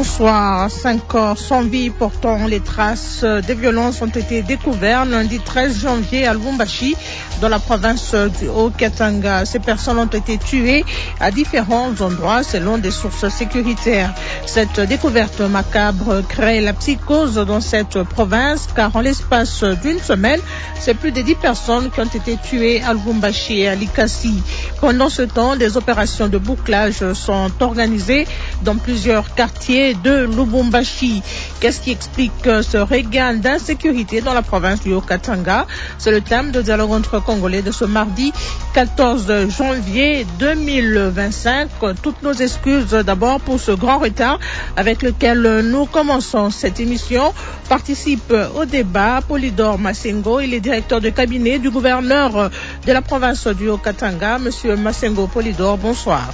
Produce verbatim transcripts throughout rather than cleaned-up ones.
bonsoir. Cinq corps sans vie portant les traces des violences ont été découverts lundi treize janvier à Lubumbashi, dans la province du Haut-Katanga. Ces personnes ont été tuées à différents endroits selon des sources sécuritaires. Cette découverte macabre crée la psychose dans cette province, car en l'espace d'une semaine, c'est plus de dix personnes qui ont été tuées à Lubumbashi et à Likasi. Pendant ce temps, des opérations de bouclage sont organisées dans plusieurs quartiers de Lubumbashi. Qu'est-ce qui explique ce regain d'insécurité dans la province du Haut-Katanga? C'est le thème de dialogue entre Congolais de ce mardi quatorze janvier deux mille vingt-cinq. Toutes nos excuses d'abord pour ce grand retard avec lequel nous commençons cette émission. Participe au débat Polydor Masengo, il est directeur de cabinet du gouverneur de la province du Haut-Katanga. Monsieur Masengo Polydor, bonsoir.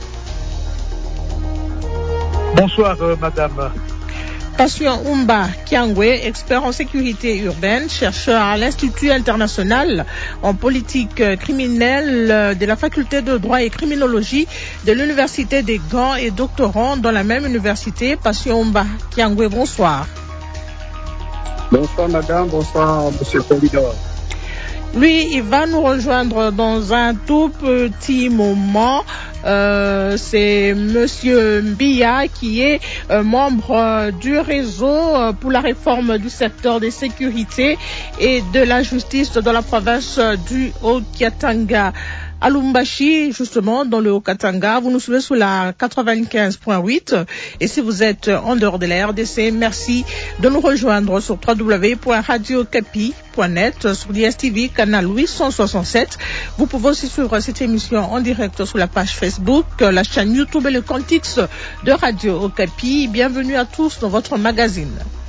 Bonsoir, euh, madame. Patient Umba Kiangwe, expert en sécurité urbaine, chercheur à l'Institut international en politique criminelle de la faculté de droit et criminologie de l'université des Gants et doctorant dans la même université. Patient Umba Kiangwe, bonsoir. Bonsoir, madame. Bonsoir, monsieur Polydor. Lui, il va nous rejoindre dans un tout petit moment. Euh, c'est Monsieur Mbia qui est euh, membre euh, du réseau euh, pour la réforme du secteur des sécurités et de la justice dans la province du Haut-Katanga. À Lubumbashi, justement, dans le Haut-Katanga, vous nous suivez sous la quatre-vingt-quinze point huit. Et si vous êtes en dehors de la R D C, merci de nous rejoindre sur w w w point radio okapi point net, sur D S T V, canal huit cent soixante-sept. Vous pouvez aussi suivre cette émission en direct sur la page Facebook, la chaîne YouTube et le compte X de Radio Okapi. Bienvenue à tous dans votre magazine.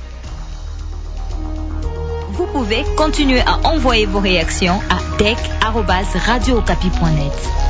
Vous pouvez continuer à envoyer vos réactions à d e c arobase radio okapi point net.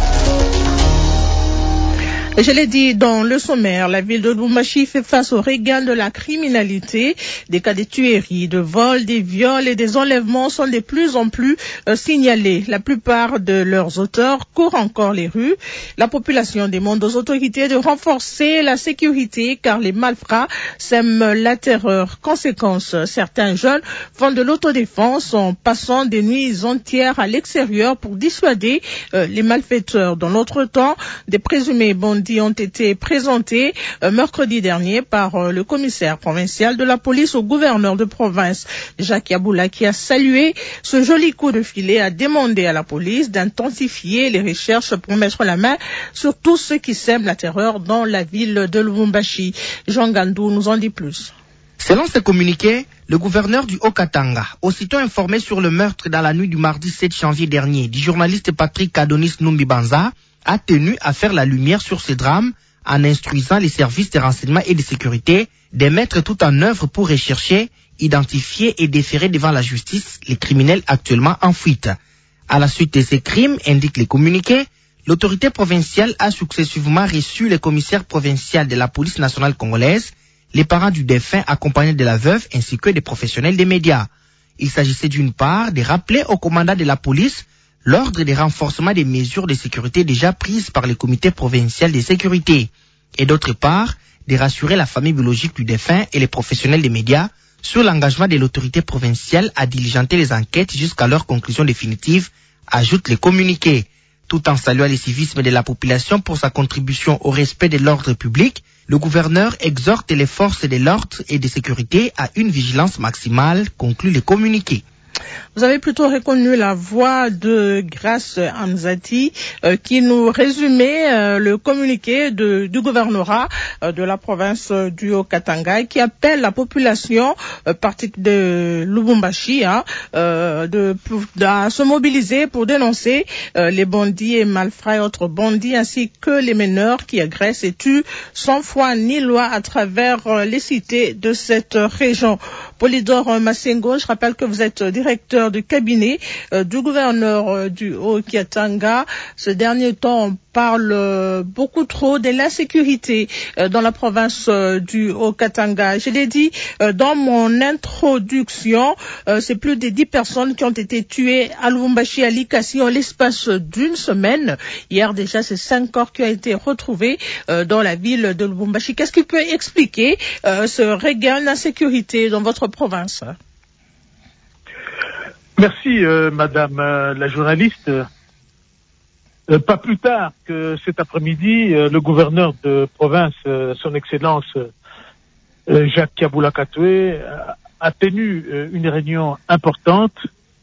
Je l'ai dit dans le sommaire, la ville de Lubumbashi fait face au regain de la criminalité. Des cas de tueries, de vols, des viols et des enlèvements sont de plus en plus euh, signalés. La plupart de leurs auteurs courent encore les rues. La population demande aux autorités de renforcer la sécurité car les malfrats sèment la terreur. Conséquence, certains jeunes font de l'autodéfense en passant des nuits entières à l'extérieur pour dissuader euh, les malfaiteurs. Dans l'autre temps, des présumés bandits ont été présentés euh, mercredi dernier par euh, le commissaire provincial de la police au gouverneur de province, Jacques Yaboula, qui a salué ce joli coup de filet, a demandé à la police d'intensifier les recherches pour mettre la main sur tous ceux qui sèment la terreur dans la ville de Lubumbashi. Jean Gandou nous en dit plus. Selon ce communiqué, le gouverneur du Haut-Katanga, aussitôt informé sur le meurtre dans la nuit du mardi sept janvier dernier du journaliste Patrick Adonis Numbi-Banza, a tenu à faire la lumière sur ce drame en instruisant les services de renseignement et de sécurité de mettre tout en œuvre pour rechercher, identifier et déférer devant la justice les criminels actuellement en fuite. À la suite de ces crimes, indique les communiqués, l'autorité provinciale a successivement reçu le commissaire provincial de la police nationale congolaise, les parents du défunt accompagnés de la veuve ainsi que des professionnels des médias. Il s'agissait d'une part de rappeler au commandant de la police l'ordre des renforcements des mesures de sécurité déjà prises par le comité provincial de sécurité, et d'autre part, de rassurer la famille biologique du défunt et les professionnels des médias sur l'engagement de l'autorité provinciale à diligenter les enquêtes jusqu'à leur conclusion définitive, ajoute le communiqué. Tout en saluant le civisme de la population pour sa contribution au respect de l'ordre public, le gouverneur exhorte les forces de l'ordre et de sécurité à une vigilance maximale, conclut le communiqué. Vous avez plutôt reconnu la voix de Grace Hamzati euh, qui nous résumait euh, le communiqué de, du gouvernorat euh, de la province euh, du Haut-Katanga qui appelle la population euh, partie de Lubumbashi hein, euh, de, de, à se mobiliser pour dénoncer euh, les bandits et malfrats et autres bandits ainsi que les meneurs qui agressent et tuent sans foi ni loi à travers euh, les cités de cette euh, région. Polydor Masengo, je rappelle que vous êtes directeur de cabinet euh, du gouverneur euh, du Haut-Katanga. Ce dernier temps, on parle euh, beaucoup trop de l'insécurité euh, dans la province euh, du Haut-Katanga. Je l'ai dit euh, dans mon introduction, euh, c'est plus de dix personnes qui ont été tuées à Lubumbashi, à Likasi, en l'espace d'une semaine. Hier déjà, c'est cinq corps qui ont été retrouvés euh, dans la ville de Lubumbashi. Qu'est-ce qui peut expliquer euh, ce regain d'insécurité dans votre province? Merci, euh, madame euh, la journaliste. Euh, pas plus tard que cet après-midi, euh, le gouverneur de province, euh, son Excellence euh, Jacques Kaboula Katoué, a, a tenu euh, une réunion importante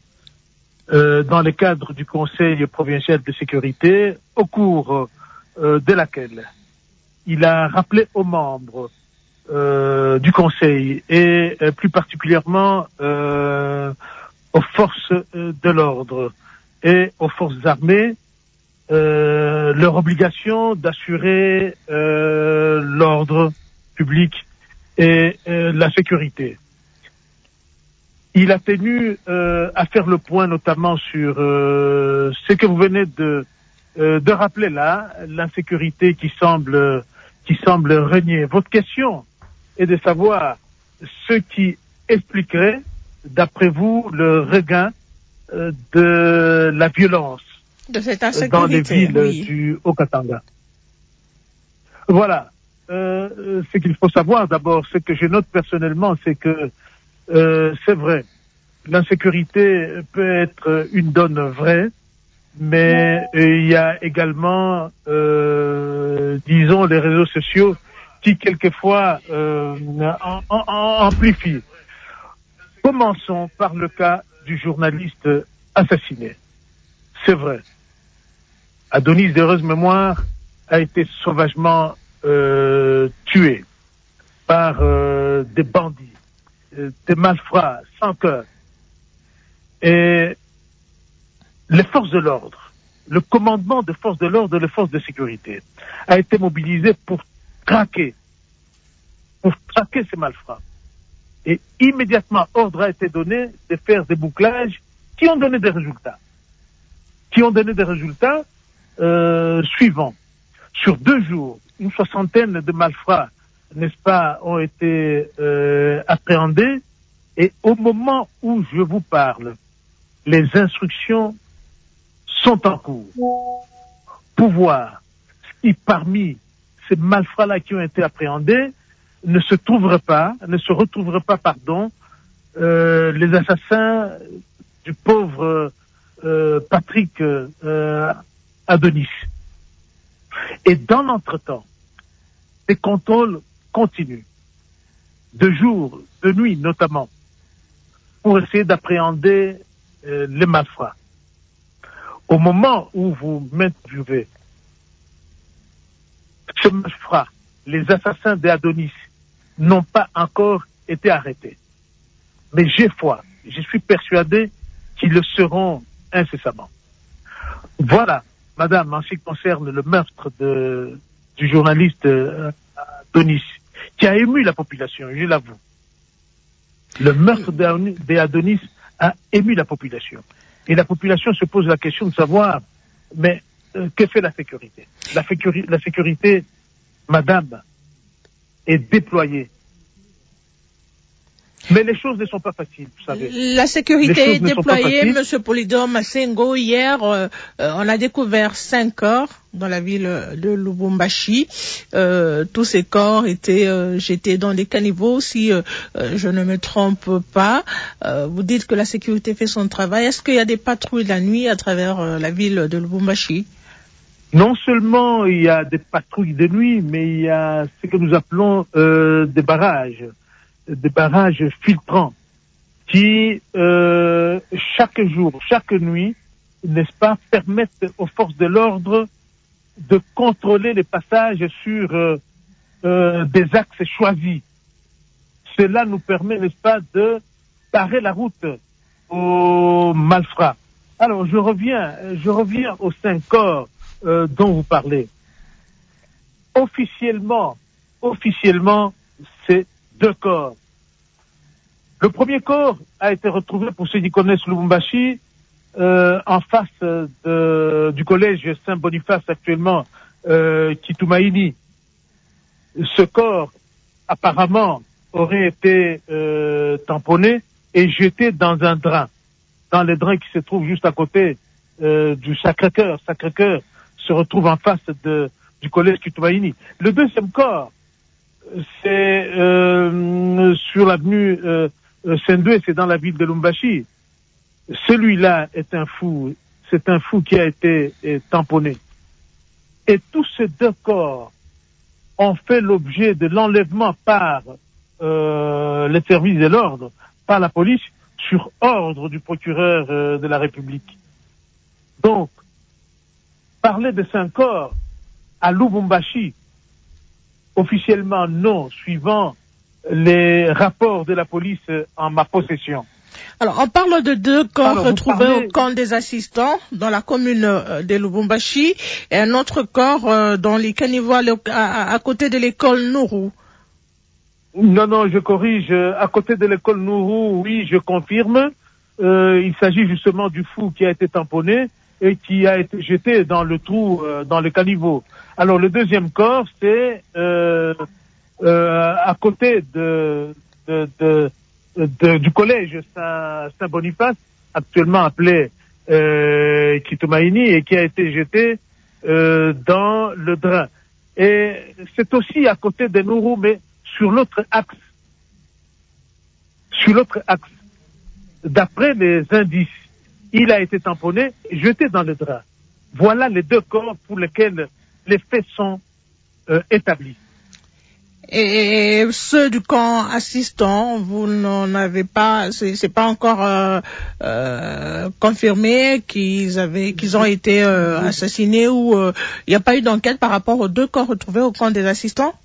euh, dans le cadre du Conseil provincial de sécurité, au cours euh, de laquelle il a rappelé aux membres euh, du Conseil et euh, plus particulièrement euh, aux forces de l'ordre et aux forces armées euh, leur obligation d'assurer euh, l'ordre public et euh, la sécurité. Il a tenu euh, à faire le point notamment sur euh, ce que vous venez de, euh, de rappeler là, l'insécurité qui semble, qui semble régner. Votre question est de savoir ce qui expliquerait d'après vous, le regain euh, de la violence de cette insécurité, dans les villes oui. du Haut-Katanga. Voilà. Euh, ce qu'il faut savoir d'abord, ce que je note personnellement, c'est que euh, c'est vrai, l'insécurité peut être une donne vraie, mais euh, il y a également, euh, disons, les réseaux sociaux qui quelquefois euh, en, en, en amplifient. Commençons par le cas du journaliste assassiné. C'est vrai. Adonis d'heureuse mémoire a été sauvagement euh, tué par euh, des bandits, euh, des malfrats sans cœur. Et les forces de l'ordre, le commandement des forces de l'ordre et les forces de sécurité a été mobilisé pour traquer, pour traquer ces malfrats. Et immédiatement, ordre a été donné de faire des bouclages qui ont donné des résultats. Qui ont donné des résultats euh, suivants. Sur deux jours, une soixantaine de malfrats, n'est-ce pas, ont été euh, appréhendés. Et au moment où je vous parle, les instructions sont en cours pour voir si parmi ces malfrats-là qui ont été appréhendés, ne se trouverait pas, ne se retrouverait pas, pardon, euh, les assassins du pauvre euh, Patrick euh, Adonis. Et dans l'entretemps, des contrôles continuent, de jour, de nuit notamment, pour essayer d'appréhender euh, les malfrats. Au moment où vous m'interviewez, ce malfrat, les assassins d'Adonis, n'ont pas encore été arrêtés. Mais j'ai foi, je suis persuadé qu'ils le seront incessamment. Voilà, madame, en ce qui concerne le meurtre de, du journaliste euh, Adonis, qui a ému la population, je l'avoue. Le meurtre d'Adonis a ému la population. Et la population se pose la question de savoir, mais euh, que fait la sécurité? La, sécuri- la sécurité, madame, est déployée. Mais les choses ne sont pas faciles, vous savez. La sécurité est déployée, Monsieur Polydore Massengo. Hier, euh, on a découvert cinq corps dans la ville de Lubumbashi. Euh, tous ces corps étaient euh, jetés dans des caniveaux, si euh, je ne me trompe pas. Euh, vous dites que la sécurité fait son travail. Est-ce qu'il y a des patrouilles la nuit à travers euh, la ville de Lubumbashi? Non seulement il y a des patrouilles de nuit, mais il y a ce que nous appelons euh, des barrages. des barrages filtrants qui, euh, chaque jour, chaque nuit, n'est-ce pas, permettent aux forces de l'ordre de contrôler les passages sur euh, euh, des axes choisis. Cela nous permet, n'est-ce pas, de parer la route aux malfrats. Alors, je reviens, je reviens aux cinq corps euh, dont vous parlez. Officiellement, officiellement, c'est deux corps. Le premier corps a été retrouvé, pour ceux qui connaissent Lubumbashi, euh, en face de, du collège Saint-Boniface actuellement, euh, Kitoumaïni. Ce corps, apparemment, aurait été euh, tamponné et jeté dans un drain, dans les drains qui se trouvent juste à côté euh, du Sacré-Cœur. Sacré-Cœur se retrouve en face de, du collège Kitoumaïni. Le deuxième corps, c'est euh, sur l'avenue euh, Saint-Doué, c'est dans la ville de Lumbashi. Celui-là est un fou, c'est un fou qui a été eh, tamponné. Et tous ces deux corps ont fait l'objet de l'enlèvement par euh, les services de l'ordre, par la police, sur ordre du procureur euh, de la République. Donc, parler de cinq corps à Lubumbashi, officiellement non, suivant les rapports de la police en ma possession. Alors, on parle de deux corps Alors, retrouvés parlez... au camp des assistants dans la commune euh, de Lubumbashi et un autre corps euh, dans les caniveaux à, à, à côté de l'école Nourou. Non, non, je corrige. À côté de l'école Nourou, oui, je confirme. Euh, il s'agit justement du fou qui a été tamponné et qui a été jeté dans le trou, euh, dans le caniveau. Alors, le deuxième corps, c'est euh, euh, à côté de... de, de De, du collège Saint, Saint-Boniface, actuellement appelé euh, Kitoumaïni, et qui a été jeté euh, dans le drain. Et c'est aussi à côté de Nourou, mais sur l'autre axe. Sur l'autre axe. D'après les indices, il a été tamponné et jeté dans le drain. Voilà les deux corps pour lesquels les faits sont euh, établis. Et ceux du camp assistant, vous n'en avez pas, c'est, c'est pas encore euh, euh, confirmé qu'ils avaient, qu'ils ont été euh, assassinés ou il euh, n'y a pas eu d'enquête par rapport aux deux corps retrouvés au camp des assistants?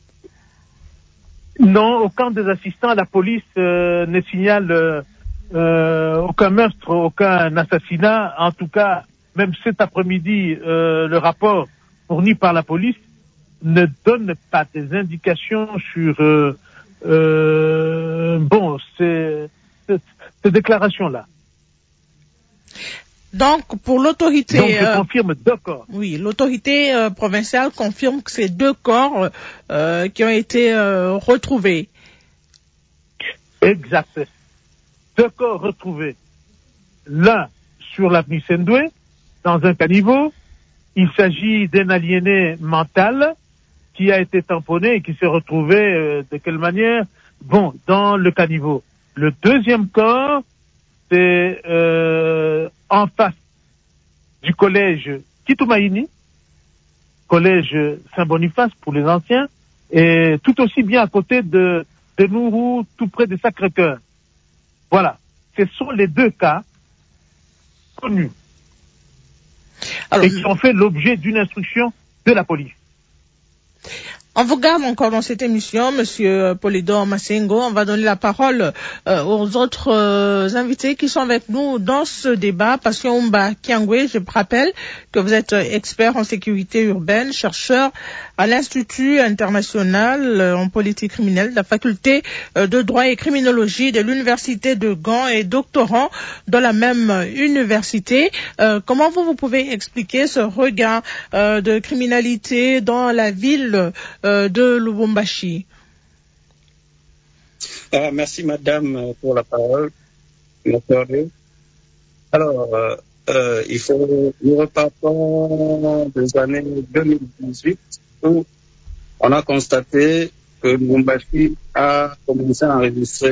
Non, au camp des assistants, la police euh, ne signale euh, euh, aucun meurtre, aucun assassinat. En tout cas, même cet après-midi, euh, le rapport fourni par la police ne donne pas des indications sur euh, euh, bon ces, ces, ces déclarations-là. Donc pour l'autorité, donc je euh, confirme deux corps. Oui, l'autorité euh, provinciale confirme que c'est deux corps euh, qui ont été euh, retrouvés. Exact. Deux corps retrouvés. L'un sur l'avenue Saint-Doué, dans un caniveau. Il s'agit d'un aliéné mental qui a été tamponné et qui s'est retrouvé euh, de quelle manière? Bon, dans le caniveau. Le deuxième corps, c'est euh, en face du collège Kitoumaïni, collège Saint-Boniface pour les anciens, et tout aussi bien à côté de, de Nourou, tout près de Sacré-Cœur. Voilà. Ce sont les deux cas connus. Alors, et qui ont fait l'objet d'une instruction de la police. On vous garde encore dans cette émission, Monsieur Polydore Massengo. On va donner la parole euh, aux autres euh, invités qui sont avec nous dans ce débat. Passion Mba Kiangwe, je rappelle que vous êtes expert en sécurité urbaine, chercheur à l'Institut international en politique criminelle de la faculté de droit et criminologie de l'université de Gand et doctorant dans la même université. Euh, comment vous, vous pouvez expliquer ce regain euh, de criminalité dans la ville euh, de Lubumbashi? Ah, merci madame pour la parole. Alors, euh, euh, il faut, nous repartons des années deux mille dix-huit où on a constaté que Lubumbashi a commencé à enregistrer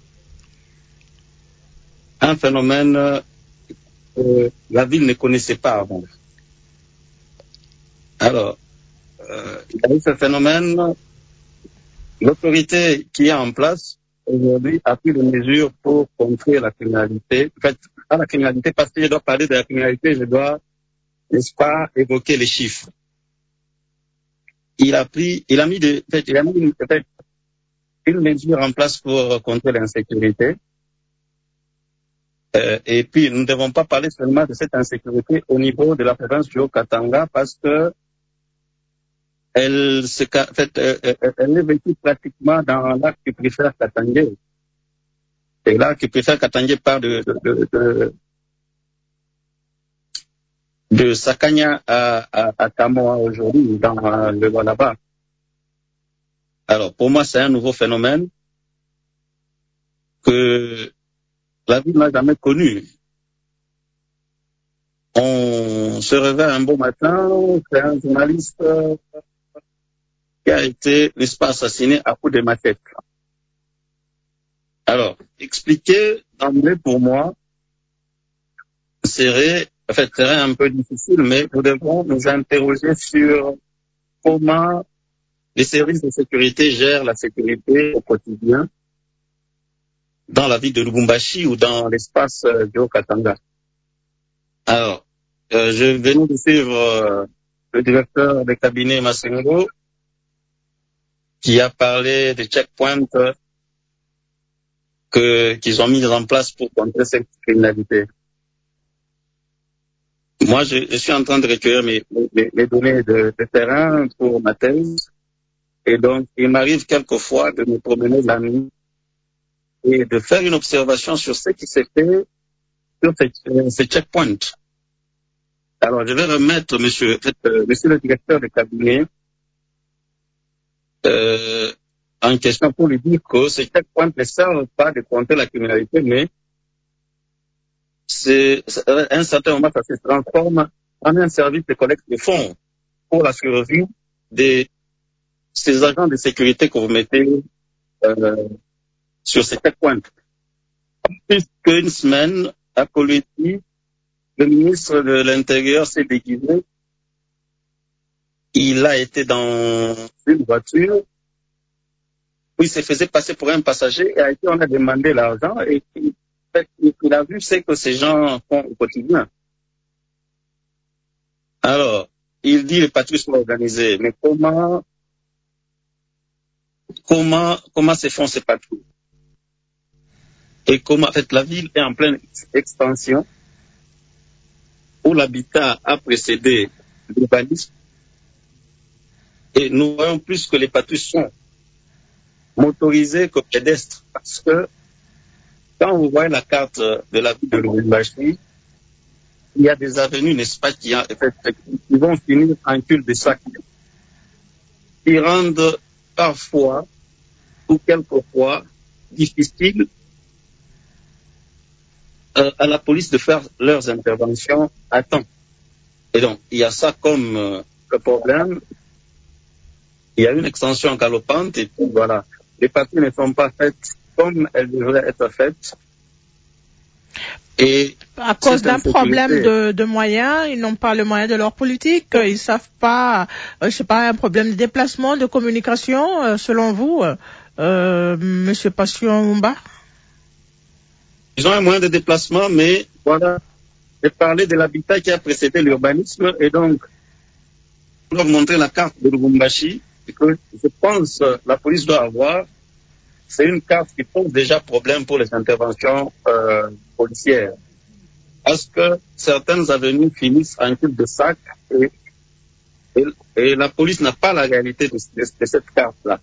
un phénomène que la ville ne connaissait pas avant. Alors, euh, il y a eu ce phénomène, l'autorité qui est en place aujourd'hui a pris des mesures pour contrer la criminalité. En fait, pas la criminalité, parce que je dois parler de la criminalité, je dois, n'est-ce pas, évoquer les chiffres. Il a pris, il a mis de, en fait, il a mis une, peut-être une mesure en place pour contrer l'insécurité. Euh, et puis, nous ne devons pas parler seulement de cette insécurité au niveau de la province du Haut-Katanga, parce que elle se, en fait, euh, elle est vécue pratiquement dans l'arc qui préfère Katangé. Et l'arc qui préfère Katangé part de, de, de, de, de Sakanya à, à, à Tamoa aujourd'hui, dans euh, le Lualaba. Alors, pour moi, c'est un nouveau phénomène que la ville n'a jamais connu. On se réveille un beau matin, c'est un journaliste euh, qui a été, n'est-ce pas, assassiné à coups de machette. Alors, expliquer d'emblée pour moi serait, en fait, serait un peu difficile, mais nous devons nous interroger sur comment les services de sécurité gèrent la sécurité au quotidien dans la ville de Lubumbashi ou dans l'espace euh, du Haut-Katanga. Alors, euh, je venais de suivre euh, le directeur de cabinet Masengo qui a parlé des checkpoints que, qu'ils ont mis en place pour contrer cette criminalité. Moi, je, je suis en train de recueillir mes, mes, mes données de, de terrain pour ma thèse. Et donc, il m'arrive quelquefois de me promener la nuit et de faire une observation sur ce qui s'est fait sur ces, ces checkpoints. Alors, je vais remettre monsieur, euh, monsieur le directeur de cabinet euh, en question pour lui dire que ces checkpoints ne servent pas de contrer la criminalité, mais c'est, à un certain moment, ça se transforme en un service de collecte de fonds pour la survie de ces agents de sécurité que vous mettez euh, sur ces checkpoints. Plus qu'une semaine, à Kolwezi, le ministre de l'Intérieur s'est déguisé. Il a été dans une voiture où il se faisait passer pour un passager et à qui on a demandé l'argent et il, il a vu ce que ces gens font au quotidien. Alors, il dit les patrouilles sont organisées, mais comment, comment, comment se font ces patrouilles? Et comment, en fait, la ville est en pleine expansion où l'habitat a précédé l'urbanisme et nous voyons plus que les patrouilles sont motorisées que pédestres parce que quand vous voyez la carte de la ville de Lubumbashi, il y a des avenues, n'est-ce pas, qui, qui vont finir en cul-de-sac, qui rendent parfois ou quelquefois difficile euh, à la police de faire leurs interventions à temps. Et donc, il y a ça comme euh, le problème. Il y a une extension galopante et puis voilà. Les patrouilles ne sont pas faites comme elles devraient être faites. Et à cause d'un problème de, de moyens, ils n'ont pas le moyen de leur politique, ils savent pas, euh, je sais pas, un problème de déplacement, de communication, euh, selon vous, euh, Monsieur Passion Mumba? Ils ont un moyen de déplacement, mais voilà, j'ai parlé de l'habitat qui a précédé l'urbanisme et donc, pour leur montrer la carte de Lubumbashi, que je pense la police doit avoir, c'est une carte qui pose déjà problème pour les interventions euh, policières. Parce que certaines avenues finissent en cul-de-sac et, et, et la police n'a pas la réalité de, de, de cette carte-là.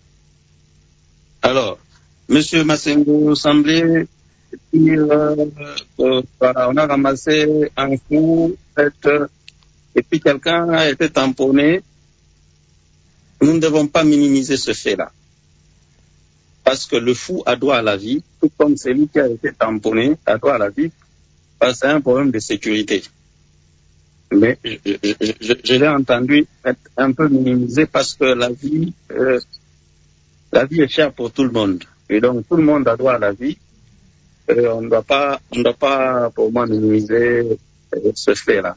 Alors, Monsieur Masengo semblait dire, euh, euh, voilà, on a ramassé un coup, euh, et puis quelqu'un a été tamponné. Nous ne devons pas minimiser ce fait-là. Parce que le fou a droit à la vie, tout comme celui qui a été tamponné a droit à la vie, parce que c'est un problème de sécurité. Mais je, je, je, je l'ai entendu être un peu minimisé parce que la vie, euh, la vie est chère pour tout le monde. Et donc tout le monde a droit à la vie. Et on ne doit pas, on ne doit pas, pour moi, minimiser euh, ce fait-là.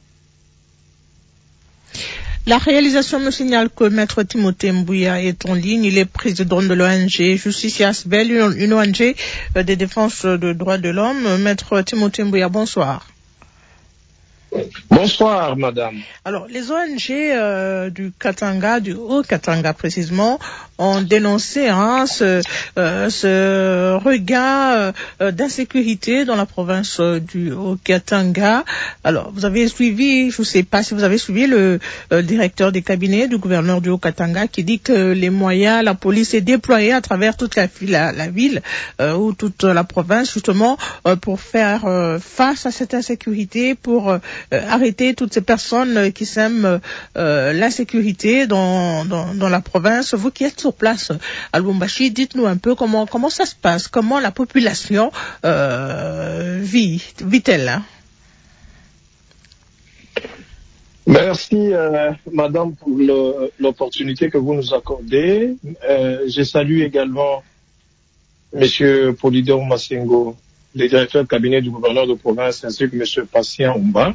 La réalisation me signale que Maître Timothée Mbouya est en ligne. Il est président de l'O N G Justice Asbel, une O N G de défense des droits de l'homme. Maître Timothée Mbouya, bonsoir. Bonsoir, madame. Alors, les O N G euh, du Katanga, du Haut-Katanga précisément, ont dénoncé hein, ce, euh, ce regain euh, d'insécurité dans la province euh, du Haut-Katanga. Alors, vous avez suivi, je ne sais pas si vous avez suivi le euh, directeur des cabinets du gouverneur du Haut-Katanga qui dit que les moyens, la police est déployée à travers toute la, la, la ville euh, ou toute la province justement euh, pour faire euh, face à cette insécurité, pour euh, euh, arrêter toutes ces personnes qui sèment euh, l'insécurité dans, dans, dans la province. Vous qui êtes sur place à Lubumbashi, dites-nous un peu comment, comment ça se passe, comment la population euh, vit, vit-elle hein? Merci, euh, madame, pour le, l'opportunité que vous nous accordez. Euh, je salue également monsieur Polydor Massengo, le directeur de cabinet du gouverneur de province, ainsi que monsieur Patient Oumba.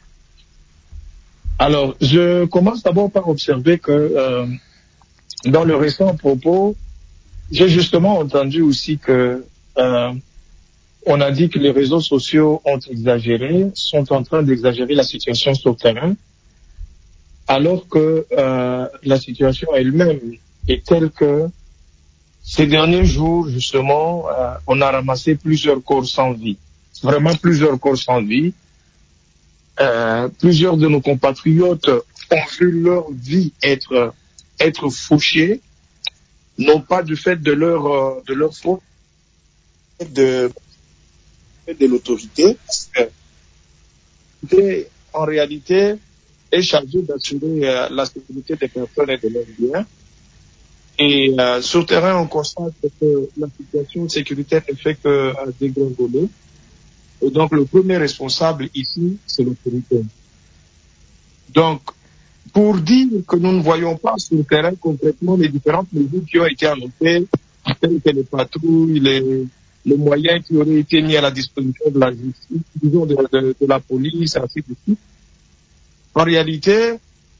Alors, je commence d'abord par observer que euh, dans le récent propos, j'ai justement entendu aussi que euh, on a dit que les réseaux sociaux ont exagéré, sont en train d'exagérer la situation sur le terrain, alors que euh, la situation elle-même est telle que ces derniers jours, justement, euh, on a ramassé plusieurs corps sans vie, vraiment plusieurs corps sans vie. Euh, plusieurs de nos compatriotes ont vu leur vie être être fauchée, non pas du fait de leur euh, de leur faute, de de l'autorité, parce que en réalité est chargé d'assurer euh, la sécurité des personnes et de leurs biens. Et euh, sur terrain, on constate que la situation sécuritaire ne fait que euh, dégringoler. Et donc, le premier responsable ici, c'est l'autorité. Donc, pour dire que nous ne voyons pas sur le terrain concrètement les différentes mesures qui ont été annoncées, telles que les patrouilles, les, les moyens qui auraient été mis à la disposition de la justice, disons de, de, de la police, ainsi de suite. En réalité,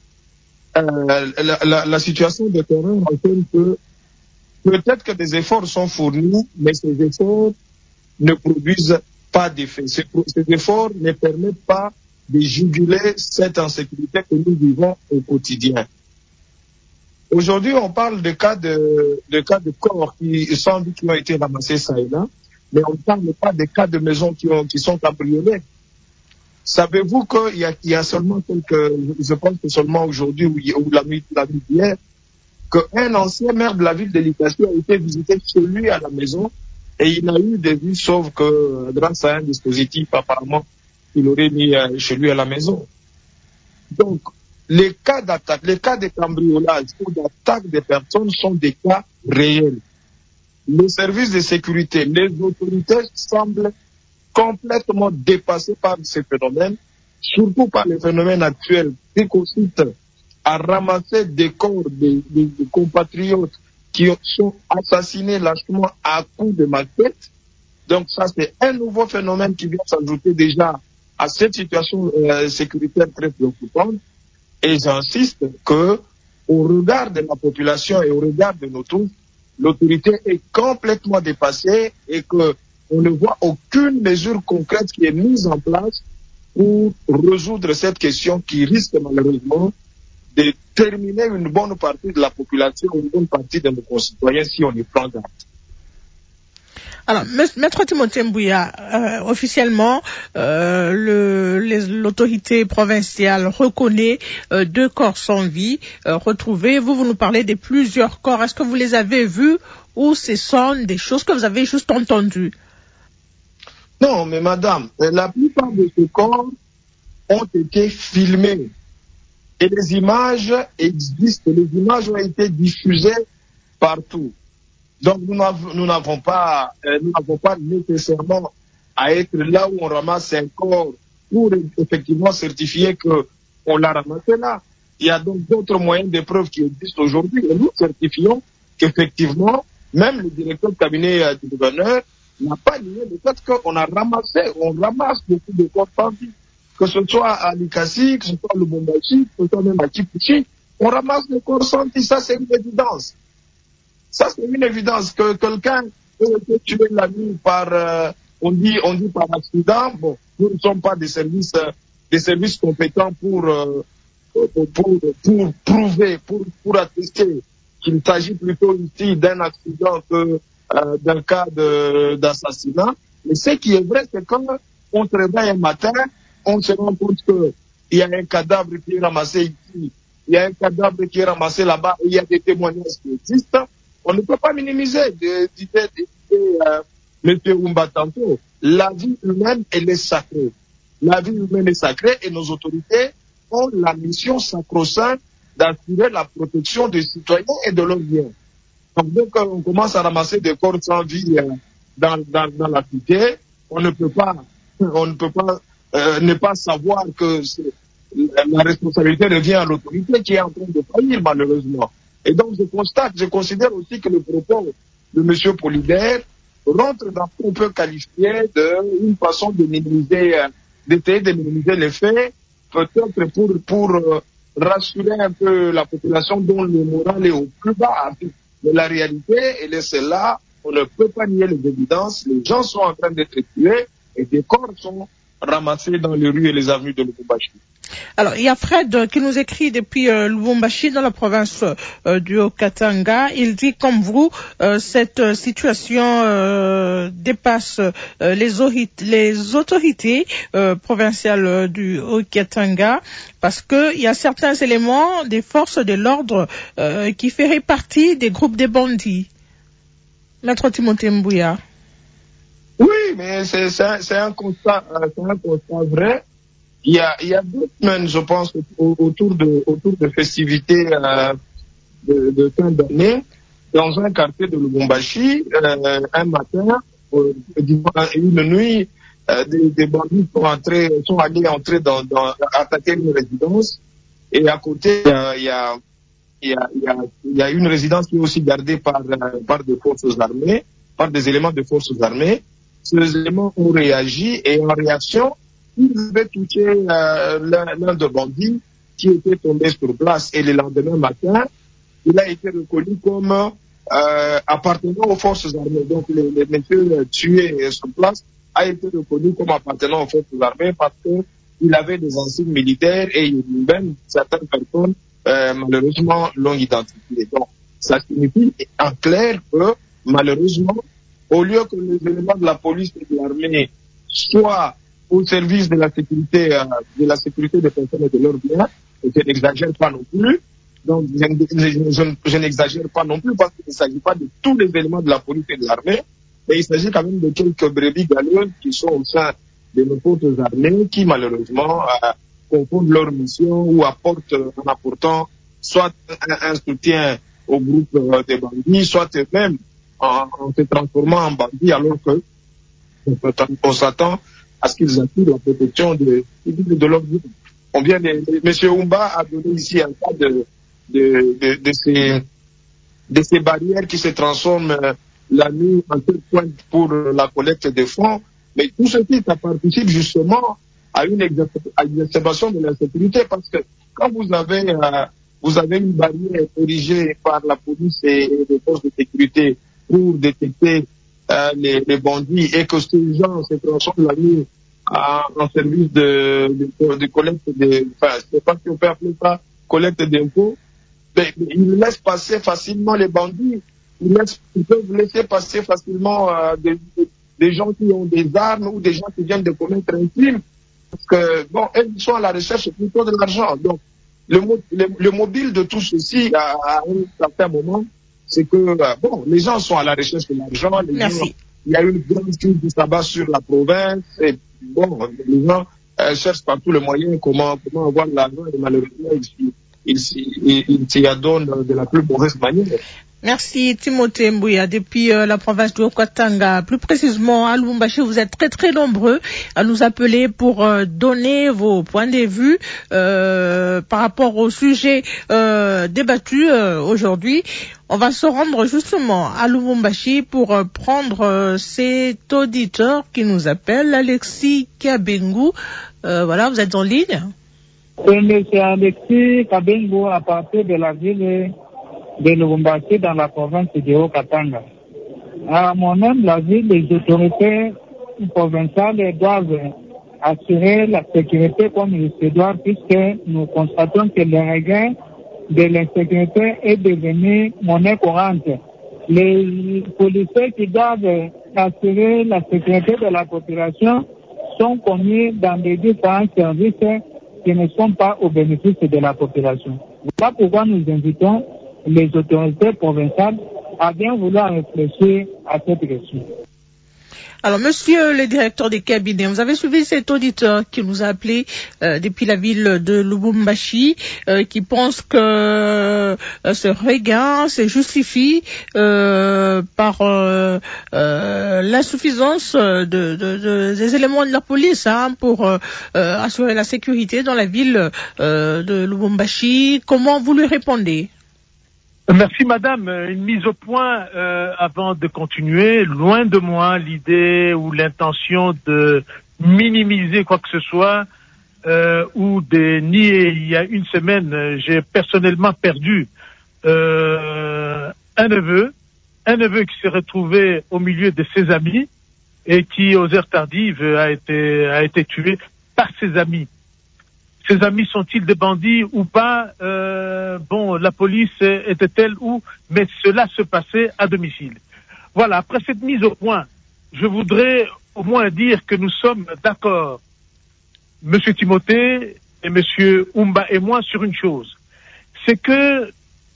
euh, la, la, la situation de terrain renseigne que peut-être que des efforts sont fournis, mais ces efforts ne produisent pas d'effet. Ces, ces efforts ne permettent pas de juguler cette insécurité que nous vivons au quotidien. Aujourd'hui, on parle de cas de, de cas de corps qui semblent qui ont été ramassés ça et là, mais on ne parle pas des cas de maisons qui, ont, qui sont cambriolées. Savez-vous qu'il y a, il y a seulement quelques, je pense que seulement aujourd'hui ou, ou la nuit, la nuit d'hier, qu'un ancien maire de la ville de Likasi a été visité chez lui à la maison et il a eu des vies sauves que grâce à un dispositif apparemment qu'il aurait mis chez lui à la maison. Donc, les cas d'attaque, les cas de cambriolage ou d'attaque des personnes sont des cas réels. Les services de sécurité, les autorités semblent complètement dépassés par ces phénomènes, surtout par les phénomènes actuels qui consistent à ramasser des corps de, de, de compatriotes qui sont assassinés lâchement à coups de maquette. Donc ça, c'est un nouveau phénomène qui vient s'ajouter déjà à cette situation euh, sécuritaire très préoccupante. Et j'insiste que, au regard de la population et au regard de nous tous, l'autorité est complètement dépassée et que on ne voit aucune mesure concrète qui est mise en place pour résoudre cette question qui risque malheureusement de terminer une bonne partie de la population, une bonne partie de nos concitoyens si on y prend garde. Alors, Maître Timothée Mbouya, euh, officiellement, euh, le, les, l'autorité provinciale reconnaît euh, deux corps sans vie euh, retrouvés. Vous, vous nous parlez de plusieurs corps. Est-ce que vous les avez vus ou ce sont des choses que vous avez juste entendues? Non, mais madame, la plupart de ces corps ont été filmés. Et les images existent, les images ont été diffusées partout. Donc nous n'avons, nous n'avons pas, euh, nous n'avons pas nécessairement à être là où on ramasse un corps pour effectivement certifier que on l'a ramassé là. Il y a donc d'autres moyens de preuve qui existent aujourd'hui et nous certifions qu'effectivement, même le directeur de cabinet euh, du gouverneur n'a pas nié le fait qu'on a ramassé, on ramasse beaucoup de corps sans vie. Que ce soit à Likasi, que ce soit à Lubumbashi, que ce soit même à Kipushi, on ramasse des corps sans vie, ça c'est une évidence. Ça c'est une évidence que quelqu'un ait été tué la nuit par, euh, on dit, on dit par accident. Bon, nous ne sommes pas des services, euh, des services compétents pour, euh, pour, pour, pour prouver, pour, pour attester qu'il s'agit plutôt ici d'un accident que euh, d'un cas de, d'assassinat. Mais ce qui est vrai, c'est quand on se réveille un matin, on se rend compte qu'il y a un cadavre qui est ramassé ici, il y a un cadavre qui est ramassé là-bas, et il y a des témoignages qui existent. On ne peut pas minimiser, disait euh, M. Oumba tantôt. La vie humaine, elle est sacrée. La vie humaine est sacrée et nos autorités ont la mission sacro-sainte d'assurer la protection des citoyens et de leurs biens. Donc, dès qu'on commence à ramasser des corps sans vie euh, dans, dans, dans la cité, on ne peut pas, on ne peut pas euh, ne pas savoir que la responsabilité revient à l'autorité qui est en train de faillir malheureusement. Et donc je constate, je considère aussi que le propos de M. Polybert rentre dans ce qu'on peut qualifier d'une façon de minimiser, euh, d'essayer de minimiser les faits, peut-être pour, pour euh, rassurer un peu la population dont le moral est au plus bas. Mais la réalité, elle est celle-là, on ne peut pas nier les évidences, les gens sont en train d'être tués et des corps sont ramassés dans les rues et les avenues de Lubumbashi. Alors, il y a Fred euh, qui nous écrit depuis euh, Lubumbashi, dans la province euh, du Haut-Katanga. Il dit, comme vous, euh, cette euh, situation euh, dépasse euh, les, les autorités euh, provinciales euh, du Haut-Katanga, parce que il y a certains éléments des forces de l'ordre euh, qui feraient partie des groupes des bandits. Maître Timothée Mbouya. Oui, mais c'est, c'est, un, c'est un constat, euh, c'est un constat vrai. Il y a, il y a deux semaines, je pense, autour de, autour de festivités euh, de, de fin d'année, dans un quartier de Lubumbashi, euh, un matin, euh, une nuit, euh, des, des bandits sont entrés, sont allés entrer dans, dans, attaquer une résidence, et à côté, euh, il y a, il y a, il y a, il y a une résidence qui est aussi gardée par, par des forces armées, par des éléments de forces armées. Ces éléments ont réagi, et en réaction, ils avaient touché euh, l'un, l'un des bandits qui était tombé sur place, et le lendemain matin, il a été reconnu comme euh, appartenant aux forces armées. Donc le, le monsieur tué sur place a été reconnu comme appartenant aux forces armées parce qu'il avait des insignes militaires et même certaines personnes euh, malheureusement l'ont identifié. Donc ça signifie en clair que malheureusement, au lieu que les éléments de la police et de l'armée soient au service de la sécurité, euh, de la sécurité des personnes et de leurs biens, et je n'exagère pas non plus. Donc, je, je, je, je n'exagère pas non plus parce qu'il ne s'agit pas de tous les éléments de la police et de l'armée, mais il s'agit quand même de quelques brebis galeuses qui sont au sein de nos forces armées qui, malheureusement, euh, confondent leur mission ou apportent, euh, en apportant soit un, un soutien au groupe euh, des bandits, soit eux-mêmes en, en se transformant en bandits, alors que on s'attend à ce qu'ils assurent la protection de, de leur vie. On vient de, M. Oumba a donné ici un cas de, de, de, de, ces, de ces barrières qui se transforment euh, la nuit en seul point pour euh, la collecte des fonds. Mais tout ceci, ça participe justement à une exacerbation de l'insécurité parce que quand vous avez, euh, vous avez une barrière érigée par la police et, et les forces de sécurité pour détecter euh, les, les bandits et que ces gens se transforment la nuit en service de, de, de collecte de, enfin, je sais pas si on peut appeler ça collecte d'impôts, mais, mais ils laissent passer facilement les bandits, ils, laissent, ils peuvent laisser passer facilement euh, des, des gens qui ont des armes ou des gens qui viennent de commettre un crime, parce que, bon, ils sont à la recherche plutôt de l'argent. Donc, le, le, le mobile de tout ceci, à, à un certain moment, c'est que, euh, bon, les gens sont à la recherche de l'argent, les Merci. gens, il y a une grande crise du tabac sur la province, et bon, les gens euh, cherchent par tous les moyens comment, comment avoir l'argent et malheureusement, ils, ils, ils, ils s'y adonnent de la plus mauvaise manière. Merci Timothée Mbouya depuis euh, la province du Haut-Katanga. Plus précisément à Lubumbashi, vous êtes très très nombreux à nous appeler pour euh, donner vos points de vue euh, par rapport au sujet euh, débattu euh, aujourd'hui. On va se rendre justement à Lubumbashi pour euh, prendre euh, cet auditeur qui nous appelle, Alexis Kabengu. Euh, voilà, vous êtes en ligne. C'est M. Alexis Kabengu à partir de la ville de Lubumbashi dans la province du Haut-Katanga. À mon humble avis, les autorités provinciales doivent assurer la sécurité comme il se doit, puisque nous constatons que le regain de l'insécurité est devenu monnaie courante. Les policiers qui doivent assurer la sécurité de la population sont commis dans des différents services qui ne sont pas au bénéfice de la population. Voilà pourquoi nous invitons les autorités provinciales à bien vouloir réfléchir à cette question. Alors, monsieur le directeur des cabinets, vous avez suivi cet auditeur qui nous a appelé euh, depuis la ville de Lubumbashi, euh, qui pense que euh, ce regain se justifie euh, par euh, euh, l'insuffisance de, de, de, des éléments de la police hein, pour euh, assurer la sécurité dans la ville euh, de Lubumbashi. Comment vous lui répondez? Merci madame. Une mise au point euh, avant de continuer. Loin de moi l'idée ou l'intention de minimiser quoi que ce soit euh, ou de nier. Il y a une semaine, j'ai personnellement perdu euh, un neveu, un neveu qui s'est retrouvé au milieu de ses amis et qui, aux heures tardives, a été, a été tué par ses amis. Ces amis sont-ils des bandits ou pas? euh, Bon, la police était-elle où? Mais cela se passait à domicile. Voilà, après cette mise au point, je voudrais au moins dire que nous sommes d'accord, Monsieur Timothée et Monsieur Oumba et moi, sur une chose. C'est que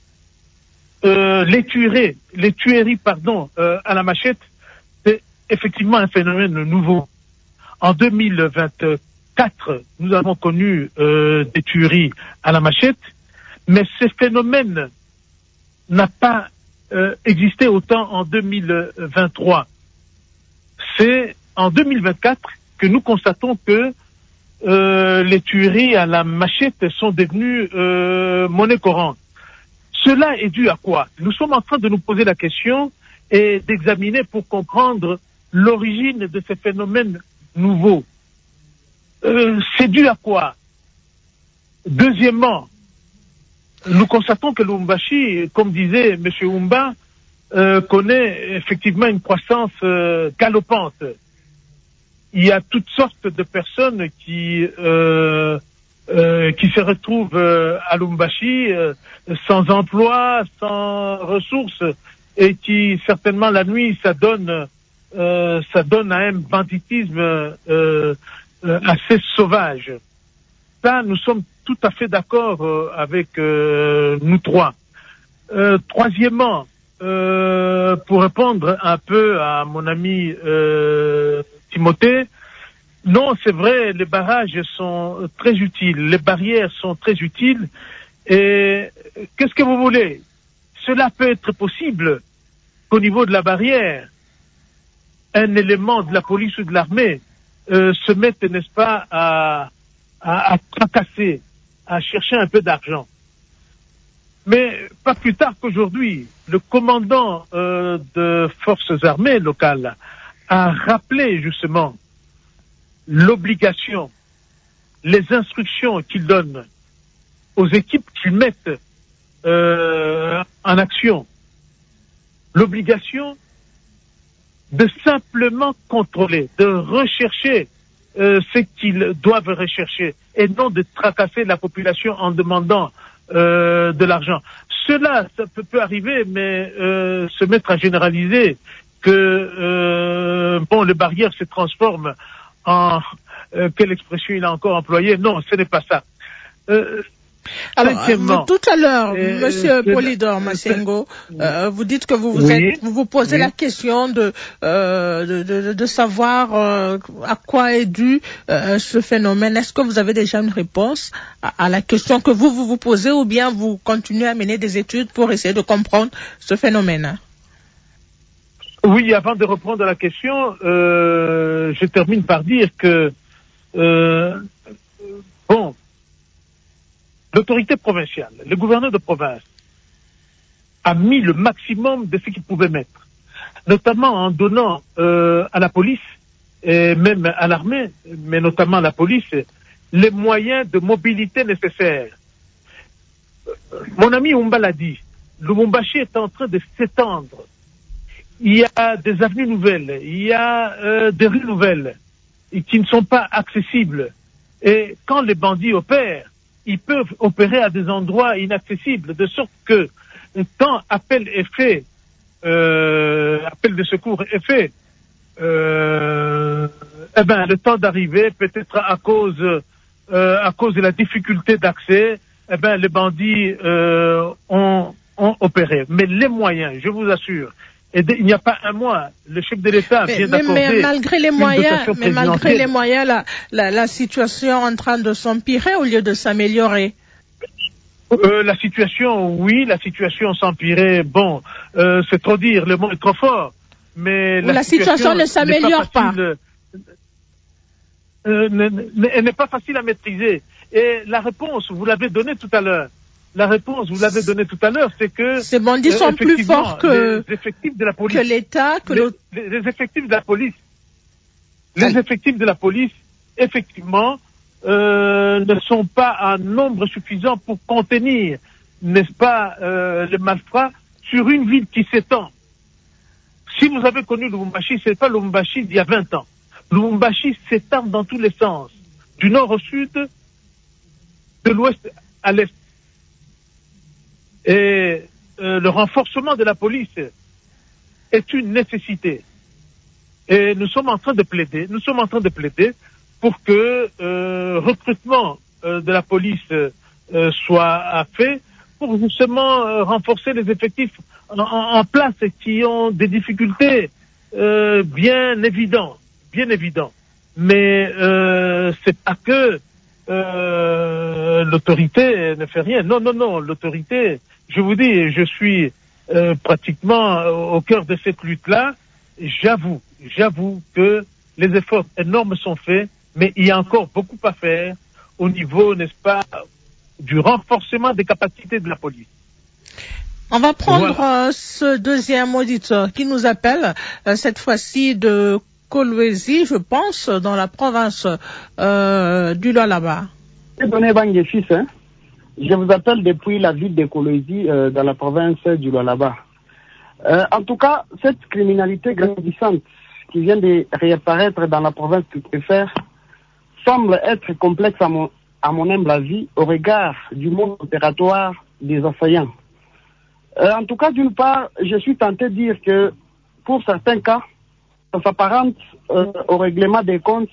euh, les tueries, les tueries, pardon, euh, à la machette, c'est effectivement un phénomène nouveau. En deux mille vingt-quatre, nous avons connu euh, des tueries à la machette, mais ce phénomène n'a pas euh, existé autant en deux mille vingt-trois. C'est en deux mille vingt-quatre que nous constatons que euh, les tueries à la machette sont devenues euh, monnaie courante. Cela est dû à quoi? Nous sommes en train de nous poser la question et d'examiner pour comprendre l'origine de ces phénomènes nouveaux. Euh, c'est dû à quoi? Deuxièmement, nous constatons que Lubumbashi, comme disait M. Oumba, euh, connaît effectivement une croissance euh, galopante. Il y a toutes sortes de personnes qui euh, euh, qui se retrouvent euh, à Lubumbashi euh, sans emploi, sans ressources, et qui certainement la nuit ça donne euh, ça donne à un banditisme euh, Euh, assez sauvage. Ça, nous sommes tout à fait d'accord euh, avec euh, nous trois. Euh, troisièmement, euh, pour répondre un peu à mon ami euh, Timothée, non, c'est vrai, les barrages sont très utiles, les barrières sont très utiles. Et qu'est-ce que vous voulez? Cela peut être possible qu'au niveau de la barrière, un élément de la police ou de l'armée Euh, se mettent, n'est-ce pas, à, à, à tracasser, à chercher un peu d'argent. Mais pas plus tard qu'aujourd'hui, le commandant euh, de forces armées locales a rappelé justement l'obligation, les instructions qu'il donne aux équipes qu'il mettent euh, en action. L'obligation de simplement contrôler, de rechercher euh, ce qu'ils doivent rechercher et non de tracasser la population en demandant euh, de l'argent. Cela, ça peut, peut arriver, mais euh, se mettre à généraliser que euh, bon, les barrières se transforment en euh, quelle expression il a encore employée? Non, ce n'est pas ça. Euh, Alors, euh, tout à l'heure, euh, Monsieur Polydor Massengo, euh, vous dites que vous vous, oui, êtes, vous, vous posez oui. la question de, euh, de, de, de savoir euh, à quoi est dû euh, ce phénomène. Est-ce que vous avez déjà une réponse à, à la question que vous, vous vous posez, ou bien vous continuez à mener des études pour essayer de comprendre ce phénomène? Oui, avant de reprendre la question, euh, je termine par dire que, euh, bon, l'autorité provinciale, le gouverneur de province, a mis le maximum de ce qu'il pouvait mettre, notamment en donnant euh, à la police, et même à l'armée, mais notamment à la police, les moyens de mobilité nécessaires. Mon ami Oumba l'a dit, Lubumbashi est en train de s'étendre. Il y a des avenues nouvelles, il y a euh, des rues nouvelles qui ne sont pas accessibles. Et quand les bandits opèrent, ils peuvent opérer à des endroits inaccessibles, de sorte que quand appel est fait, euh, appel de secours est fait, euh, eh ben le temps d'arriver, peut-être à cause euh, à cause de la difficulté d'accès, eh ben les bandits euh, ont, ont opéré. Mais les moyens, je vous assure, Et de, il n'y a pas un mois, le chef de l'État mais, vient mais, d'accorder mais malgré les une moyens, dotation mais malgré présidentielle. les moyens, la, la, la situation est en train de s'empirer au lieu de s'améliorer. Euh, la situation, oui, la situation s'empirait. Bon, euh, c'est trop dire, le mot est trop fort. Mais Ou la, la situation ne s'améliore pas. Euh, euh, ne, ne, elle n'est pas facile à maîtriser. Et la réponse, vous l'avez donnée tout à l'heure. La réponse, vous l'avez donnée tout à l'heure, c'est que ces bandits euh, sont plus forts que les effectifs de la police, que l'État, que les, les, les effectifs de la police, les Allez. effectifs de la police, effectivement, euh, ne sont pas en nombre suffisant pour contenir, n'est-ce pas, euh, le malfrat sur une ville qui s'étend. Si vous avez connu Lubumbashi, c'est pas Lubumbashi d'il y a vingt ans. Lubumbashi s'étend dans tous les sens, du nord au sud, de l'ouest à l'est. Et euh, le renforcement de la police est une nécessité. Et nous sommes en train de plaider, nous sommes en train de plaider pour que euh, recrutement euh, de la police euh, soit fait pour justement euh, renforcer les effectifs en, en, en place qui ont des difficultés euh, bien évidentes, bien évidentes. Mais euh, c'est pas que euh, l'autorité ne fait rien. Non, non, non, l'autorité, je vous dis, je suis euh, pratiquement au cœur de cette lutte-là. J'avoue, j'avoue que les efforts énormes sont faits, mais il y a encore beaucoup à faire au niveau, n'est-ce pas, du renforcement des capacités de la police. On va prendre Voilà. euh, ce deuxième auditeur qui nous appelle, euh, cette fois-ci de Kolwezi, je pense, dans la province euh, du Lualaba. Hein. Je vous appelle depuis la ville de Kolwezi, euh, dans la province du Lualaba. Euh, en tout cas, cette criminalité grandissante qui vient de réapparaître dans la province que je préfère semble être complexe à mon, à mon humble avis au regard du mode opératoire des assaillants. Euh, en tout cas, d'une part, je suis tenté de dire que pour certains cas, ça s'apparente euh, au règlement des comptes,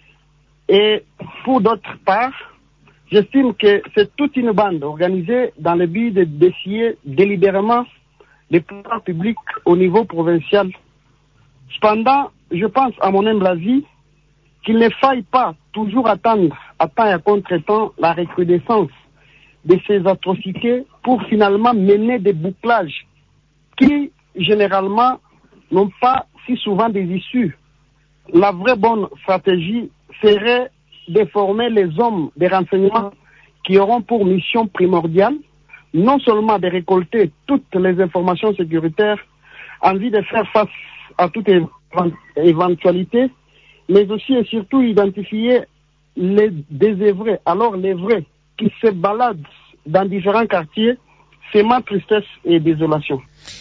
et pour d'autres part, j'estime que c'est toute une bande organisée dans le but de d'essayer délibérément les pouvoirs publics au niveau provincial. Cependant, je pense à mon humble avis qu'il ne faille pas toujours attendre à temps et à contre-temps la recrudescence de ces atrocités pour finalement mener des bouclages qui, généralement, n'ont pas si souvent des issues. La vraie bonne stratégie serait de former les hommes des renseignements qui auront pour mission primordiale non seulement de récolter toutes les informations sécuritaires en vue de faire face à toute éventualité, mais aussi et surtout identifier les désœuvrés, alors les vrais, qui se baladent dans différents quartiers, semant tristesse et désolation.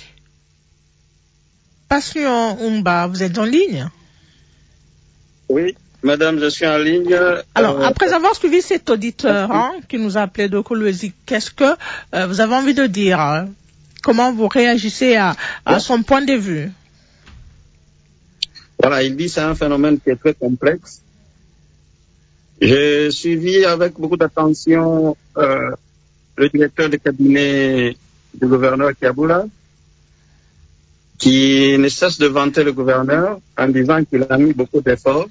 Passion Umba, vous êtes en ligne? Oui, madame, je suis en ligne. Alors, euh, après avoir suivi cet auditeur hein, qui nous a appelé de Kolwezi, qu'est-ce que euh, vous avez envie de dire hein? Comment vous réagissez à, à son point de vue? Voilà, il dit que c'est un phénomène qui est très complexe. J'ai suivi avec beaucoup d'attention euh, le directeur de cabinet du gouverneur Kiaboula, qui ne cesse de vanter le gouverneur en disant qu'il a mis beaucoup d'efforts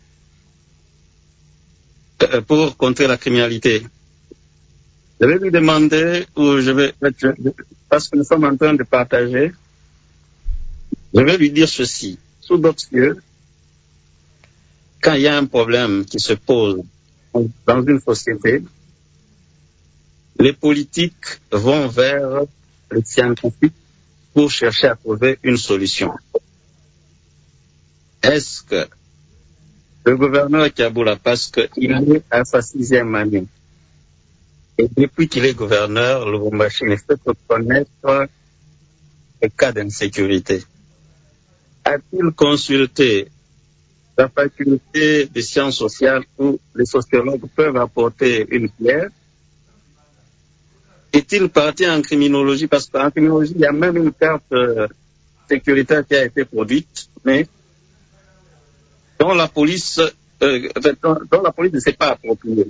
euh, pour contrer la criminalité. Je vais lui demander, ou je vais, parce que nous sommes en train de partager, je vais lui dire ceci. Sous d'autres cieux, quand il y a un problème qui se pose dans une société, les politiques vont vers les scientifiques pour chercher à trouver une solution. Est-ce que le gouverneur Kiaboula, parce qu'il est à sa sixième année, et depuis qu'il est gouverneur, le Lubumbashi ne fait que connaître le cas d'insécurité, a-t-il consulté la faculté des sciences sociales où les sociologues peuvent apporter une pierre? Est-il parti en criminologie? Parce qu'en criminologie, il y a même une carte euh, sécuritaire qui a été produite, mais dont la police, euh, dont, dont la police ne s'est pas appropriée.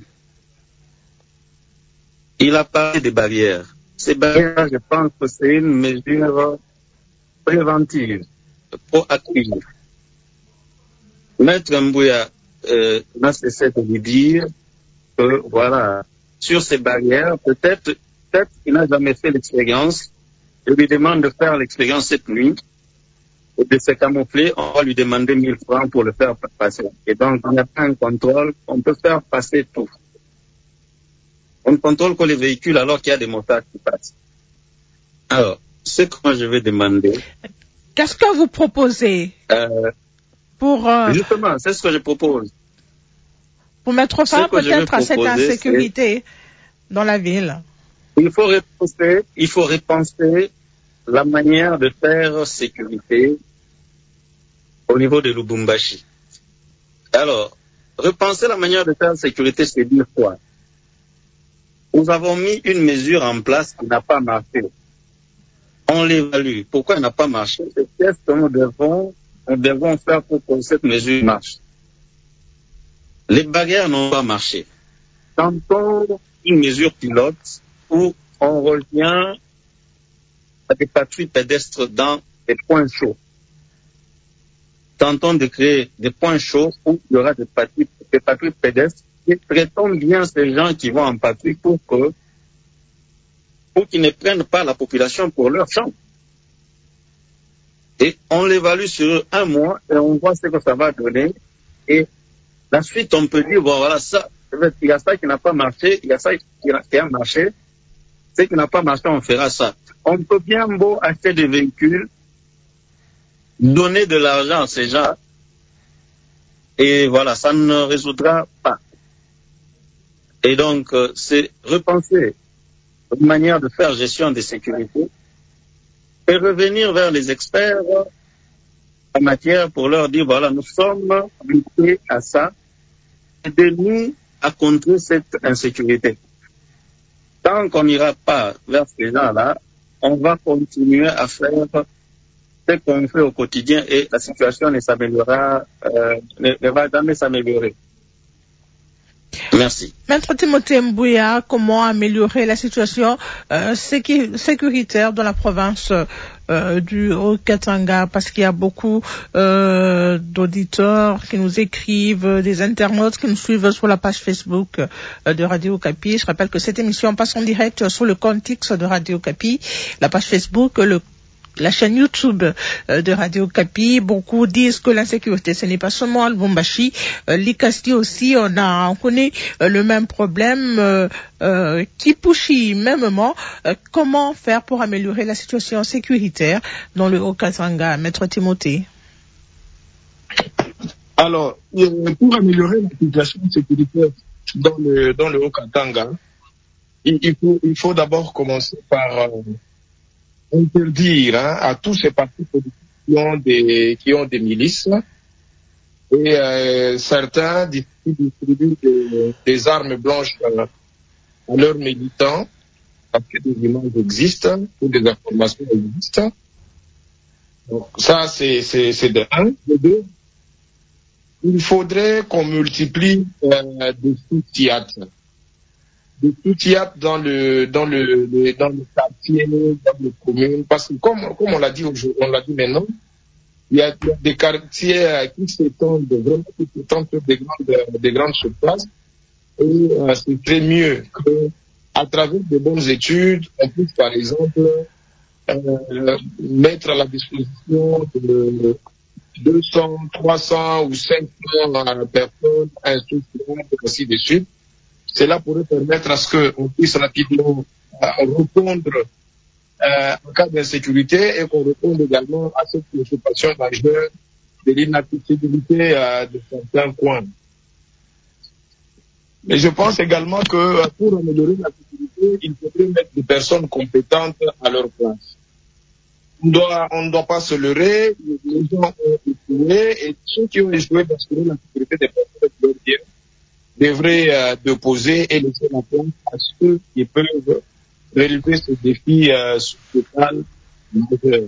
Il a parlé des barrières. Ces barrières, je pense que c'est une mesure préventive. proactive. Maître Mbouya euh, n'a cessé de lui dire que, voilà, sur ces barrières, peut-être, peut-être qu'il n'a jamais fait l'expérience. Je lui demande de faire l'expérience cette nuit et de se camoufler. On va lui demander mille francs pour le faire passer. Et donc, il n'y a pas un contrôle. On peut faire passer tout. On ne contrôle que les véhicules alors qu'il y a des motards qui passent. Alors, ce que moi je vais demander... Qu'est-ce que vous proposez euh, pour... Euh, justement, c'est ce que je propose. Pour mettre fin peut-être à cette insécurité dans la ville. Il faut repenser, il faut repenser la manière de faire sécurité au niveau de Lubumbashi. Alors, repenser la manière de faire sécurité, c'est dire quoi? Nous avons mis une mesure en place qui n'a pas marché. On l'évalue. Pourquoi elle n'a pas marché? Qu'est-ce que nous devons, nous devons faire pour que cette mesure marche? Les barrières n'ont pas marché. Tentons une mesure pilote où on revient à des patrouilles pédestres dans des points chauds. Tentons de créer des points chauds où il y aura des patrouilles, des patrouilles pédestres et traitons bien ces gens qui vont en patrouille pour que, pour qu'ils ne prennent pas la population pour leur champ. Et on l'évalue sur un mois et on voit ce que ça va donner. Et la suite, on peut dire, bon, voilà, ça, il y a ça qui n'a pas marché, il y a ça qui a, qui a marché. Ce qui n'a pas marché, on fera ça. On peut bien beau acheter des véhicules, donner de l'argent à ces gens, et voilà, ça ne résoudra pas. Et donc, euh, c'est repenser une manière de faire gestion de sécurité et revenir vers les experts en matière pour leur dire, voilà, nous sommes habitués à ça, aidez-nous à contrer cette insécurité. Tant qu'on n'ira pas vers ces gens-là, on va continuer à faire ce qu'on fait au quotidien et la situation ne s'améliorera, euh, ne, ne va jamais s'améliorer. Merci. Maître Timothée Mbouya, comment améliorer la situation euh, sécu- sécuritaire dans la province euh, du Haut-Katanga? Parce qu'il y a beaucoup euh, d'auditeurs qui nous écrivent, des internautes qui nous suivent sur la page Facebook euh, de Radio Okapi. Je rappelle que cette émission passe en direct sur le compte X de Radio Okapi, la page Facebook, le la chaîne YouTube euh, de Radio Okapi. Beaucoup disent que l'insécurité, ce n'est pas seulement à Lubumbashi. Euh, Likasti aussi, on a, on connaît euh, le même problème. Euh, euh, Kipushi, mêmement. Euh, comment faire pour améliorer la situation sécuritaire dans le Haut-Katanga, Maître Timothée? Alors, pour améliorer la situation sécuritaire dans le dans le Haut-Katanga, il, il faut il faut d'abord commencer par euh, interdire hein, à tous ces partis politiques qui ont des, qui ont des milices et euh, certains distribuent des, des armes blanches euh, à leurs militants parce que des images existent ou des informations existent. Donc ça, c'est, c'est, c'est de un. De deux, il faudrait qu'on multiplie euh, des sous-théâtres. Des sous-théâtres dans le, dans le, le, dans le quartier, dans les communes, parce que comme, comme on l'a dit aujourd'hui, on l'a dit maintenant, il y a, il y a des quartiers euh, qui s'étendent vraiment, qui s'étendent sur des grandes, des grandes surfaces, et euh, c'est très mieux que, à travers de bonnes études, on puisse par exemple euh, mettre à la disposition de deux cents, trois cents ou cinq cents personnes instructions, ainsi de suite. Cela pourrait permettre à ce qu'on puisse rapidement euh, répondre euh, en cas d'insécurité et qu'on réponde également à cette préoccupation majeure de l'inaccessibilité euh, de certains coins. Mais je pense également que euh, pour améliorer la sécurité, il faudrait mettre des personnes compétentes à leur place. On doit, on ne doit pas se leurrer, les gens ont échoué et ceux qui ont échoué d'assurer la sécurité des personnes de leur bien devraient euh, déposer et laisser la place à ceux qui peuvent relever ce défi euh, sociétal majeur.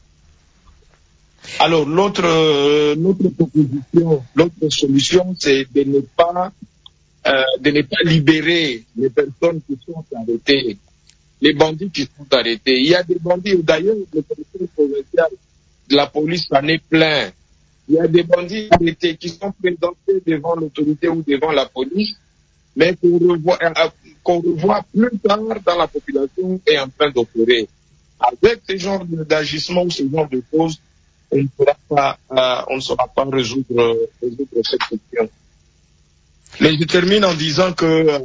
Alors, l'autre, euh, l'autre proposition, l'autre solution, c'est de ne pas, euh, de ne pas libérer les personnes qui sont arrêtées, les bandits qui sont arrêtés. Il y a des bandits, d'ailleurs, le commissaire provincial la police en est plein. Il y a des bandits arrêtés qui sont présentés devant l'autorité ou devant la police, mais qu'on revoit, euh, qu'on revoit plus tard dans la population et en train d'opérer. Avec ce genre d'agissement ou ce genre de choses, on ne pourra pas, euh, on ne saura pas résoudre, résoudre cette question. Mais je termine en disant que euh,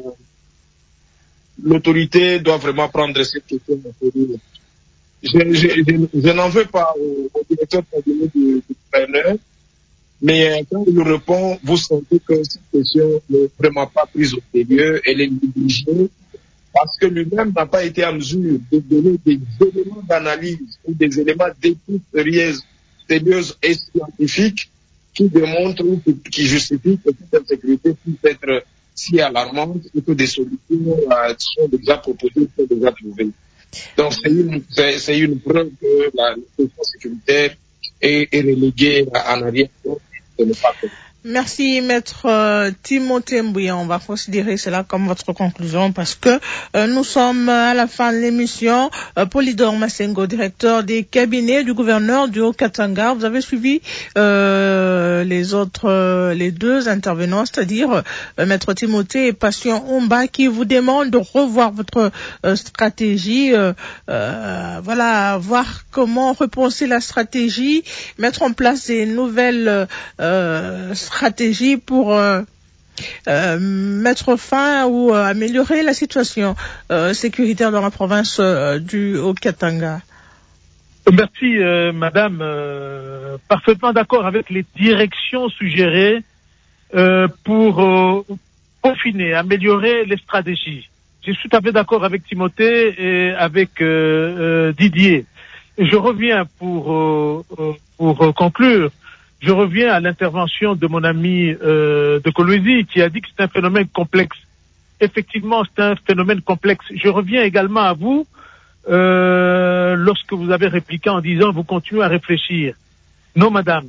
l'autorité doit vraiment prendre cette question en sérieux. Je, je, je, je n'en veux pas au, au directeur du, du gouverneur, mais quand il répond, vous sentez que cette question n'est vraiment pas prise au sérieux, elle est négligée, parce que lui-même n'a pas été en mesure de donner des éléments d'analyse ou des éléments d'étude sérieuses, sérieuses et scientifiques qui démontrent ou qui justifient que cette insécurité puisse être si alarmante et que des solutions euh, sont déjà proposées, sont déjà trouvées. Donc c'est une, c'est, c'est une preuve que la question sécuritaire est, est reléguée en arrière. Ce n'est pas possible. Merci, Maître euh, Timothée Mbouya. On va considérer cela comme votre conclusion parce que euh, nous sommes à la fin de l'émission. Euh, Polydore Massengo, directeur des cabinets du gouverneur du Haut-Katanga. Vous avez suivi euh, les autres, euh, les deux intervenants, c'est-à-dire euh, Maître Timothée et Patient Omba, qui vous demandent de revoir votre euh, stratégie. Euh, euh, voilà, voir comment repenser la stratégie, mettre en place des nouvelles euh, stratégie pour euh, euh, mettre fin ou euh, améliorer la situation euh, sécuritaire dans la province euh, du Haut-Katanga. Merci, euh, madame. Euh, parfaitement d'accord avec les directions suggérées euh, pour euh, peaufiner, améliorer les stratégies. Je suis tout à fait d'accord avec Timothée et avec euh, euh, Didier. Je reviens pour, euh, pour conclure. Je reviens à l'intervention de mon ami euh, de Kolwezi qui a dit que c'est un phénomène complexe. Effectivement, c'est un phénomène complexe. Je reviens également à vous euh, lorsque vous avez répliqué en disant vous continuez à réfléchir. Non, madame.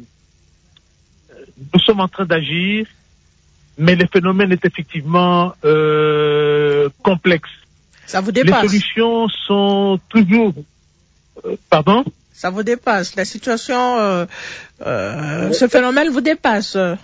Nous sommes en train d'agir, mais le phénomène est effectivement euh, complexe. Ça vous dépasse. Les solutions sont toujours... Euh, pardon ? Ça vous dépasse. La situation, euh, euh, ce phénomène vous dépasse. Euh,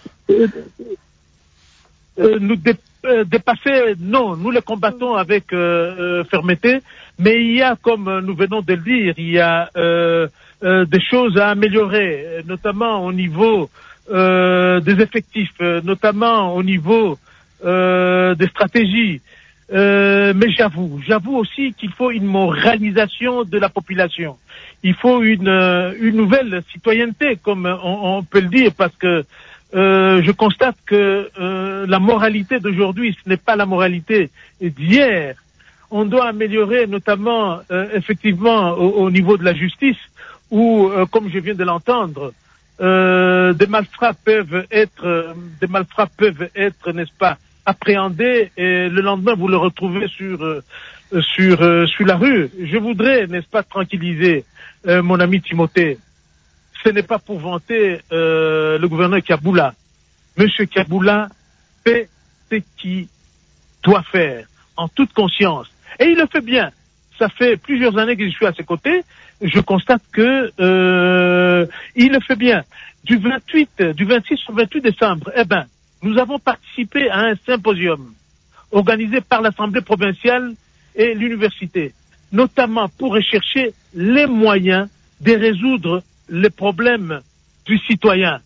euh, nous dé euh, dépasser, non, nous le combattons avec euh, euh, fermeté, mais il y a, comme nous venons de le dire, il y a euh, euh, des choses à améliorer, notamment au niveau euh, des effectifs, notamment au niveau euh, des stratégies. Euh, mais j'avoue, j'avoue aussi qu'il faut une moralisation de la population. Il faut une, une nouvelle citoyenneté, comme on, on peut le dire, parce que euh, je constate que euh, la moralité d'aujourd'hui, ce n'est pas la moralité d'hier. On doit améliorer notamment, euh, effectivement, au, au niveau de la justice, où, euh, comme je viens de l'entendre, euh, des malfrats peuvent être, euh, des malfrats peuvent être, n'est-ce pas, appréhendés, et le lendemain vous le retrouvez sur euh, sur euh, sur la rue. Je voudrais, n'est-ce pas, tranquilliser euh, mon ami Timothée. Ce n'est pas pour vanter euh, le gouverneur Kiaboula. Monsieur Kiaboula fait ce qu'il doit faire en toute conscience, et il le fait bien. Ça fait plusieurs années que je suis à ses côtés. Je constate que euh, il le fait bien. Du vingt-huit, du vingt-six au vingt-huit décembre, eh ben, nous avons participé à un symposium organisé par l'Assemblée provinciale et l'université, notamment pour rechercher les moyens de résoudre les problèmes du citoyen.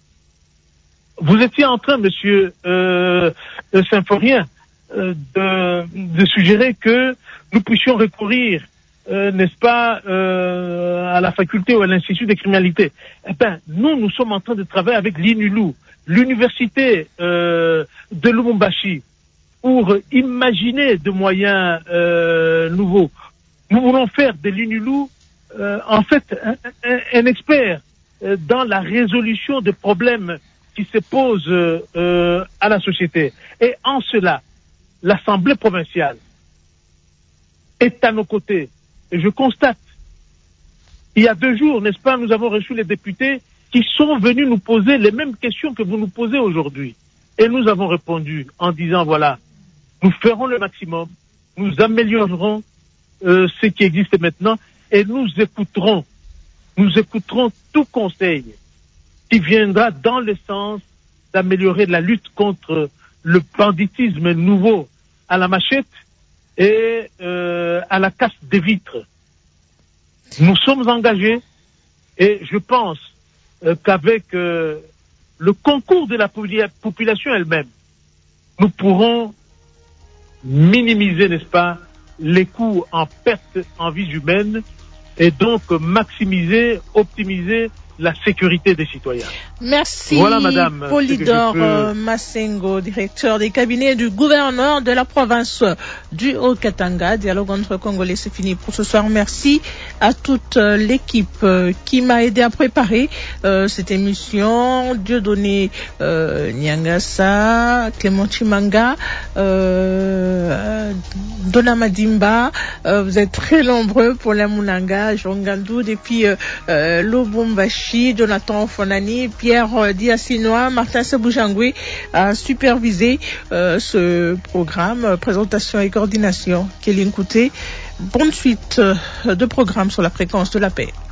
Vous étiez en train, monsieur euh, Symphorien, euh, de, de suggérer que nous puissions recourir, euh, n'est-ce pas, euh, à la faculté ou à l'Institut de criminalité. Eh ben, nous, nous sommes en train de travailler avec l'I N U L U, l'université euh, de Lubumbashi, pour imaginer de moyens euh, nouveaux. Nous voulons faire de l'I N U L U, euh, en fait, un, un, un expert euh, dans la résolution des problèmes qui se posent euh, à la société. Et en cela, l'Assemblée provinciale est à nos côtés. Et je constate, il y a deux jours, n'est-ce pas, nous avons reçu les députés qui sont venus nous poser les mêmes questions que vous nous posez aujourd'hui. Et nous avons répondu en disant, voilà, nous ferons le maximum, nous améliorerons euh, ce qui existe maintenant et nous écouterons nous écouterons tout conseil qui viendra dans le sens d'améliorer la lutte contre le banditisme nouveau à la machette et euh, à la casse des vitres. Nous sommes engagés et je pense euh, qu'avec euh, le concours de la population elle-même, nous pourrons minimiser, n'est-ce pas, les coûts en perte en vies humaines et donc maximiser, optimiser la sécurité des citoyens. Merci, voilà, madame, Polydore peux... Massengo, directeur des cabinets du gouverneur de la province du Haut-Katanga. Dialogue entre Congolais, c'est fini pour ce soir. Merci à toute l'équipe qui m'a aidé à préparer euh, cette émission. Dieudonné euh, Nyangasa, Clément Chimanga, euh, Dona Madimba, euh, vous êtes très nombreux pour la Mounanga, Jean Gandou, et puis euh, euh, Lobombashi, Jonathan Fonani, Pierre Diassinois, Martin Seboujangoui a supervisé euh, ce programme, présentation et coordination. Kéline Kouté, bonne suite de programmes sur la fréquence de la paix.